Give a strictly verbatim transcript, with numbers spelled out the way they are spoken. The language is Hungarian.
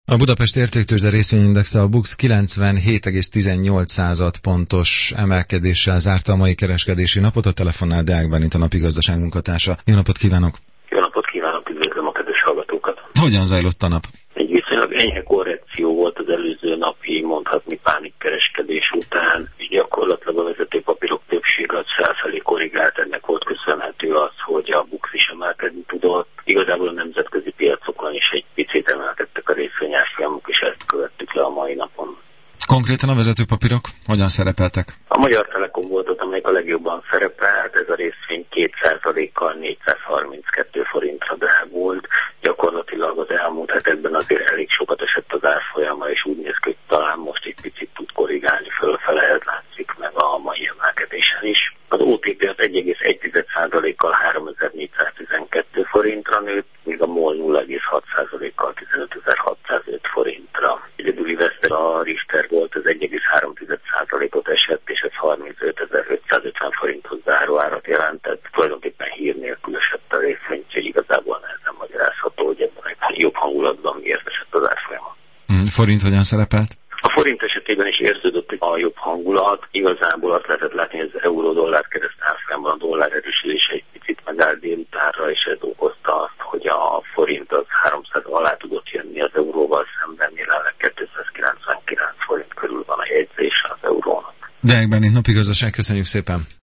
A Budapest Értéktőzsde részvényindexe, a BUX kilencvenhét egész tizennyolc pontos emelkedéssel zárta a mai kereskedési napot. A telefonnál Deák Bálint, a Napi Gazdaság munkatársa. Jó napot kívánok! Jó napot kívánok, üdvözlöm a kedves hallgatókat! Hogyan zajlott a nap? Egy viszonylag enyhe korrekció volt az előző napi, mondhatni pánikkereskedés után, és gyakorlatilag a vezető papírok többsége az felfelé korrigált. Ennek volt köszönhető az, hogy a BUX is emelkedni tudott. Igazából a nemzetközi piacokon is egy picit emelkedtek a részvényárfolyamok, és ezt követtük le a mai napon. Konkrétan a vezető papírok hogyan szerepeltek? A Magyar Telekom volt ott, amelyik a legjobban szerepelt, ez a részvény két százalékkal négyszázharminckettő forintra drágult. Gyakorlatilag az elmúlt hetekben azért elég sokat esett az árfolyama, és úgy néz ki, hogy talán most egy picit tud korrigálni fölfele, ez látszik meg a mai emelkedésen is. Az o té pé az egy egész egy százalékkal háromezer-négyszáztizenkettő forintra nőtt, míg a MOL nulla egész hat százalékkal tizenötezer-hatszázöt forintra. Egyedüli vesztes a Richter volt, az egy egész három százalékot esett, és ez harmincötezer-ötszázötven forinthoz záró árat jelentett. Tulajdonképpen hír nélkül esett a részvény, úgyhogy igazából nehezen magyarázható, hogy ebben egy jobb hangulatban miért esett az árfolyama. Hmm, forint hogyan szerepelt? A forint esetében is érződött a jobb hangulat. Igazából azt lehetett látni, hogy az euró-dollár kereszt árfolyamban a dollár erősödése egy picit megállt délutánra, és ez okozta azt, hogy a forint az háromszáz alá tudott jönni az euróval szemben, jelenleg kétszázkilencvenkilenc forint körül van a jegyzése az eurónak. Deák Bálint, Napi Gazdaság, köszönjük szépen!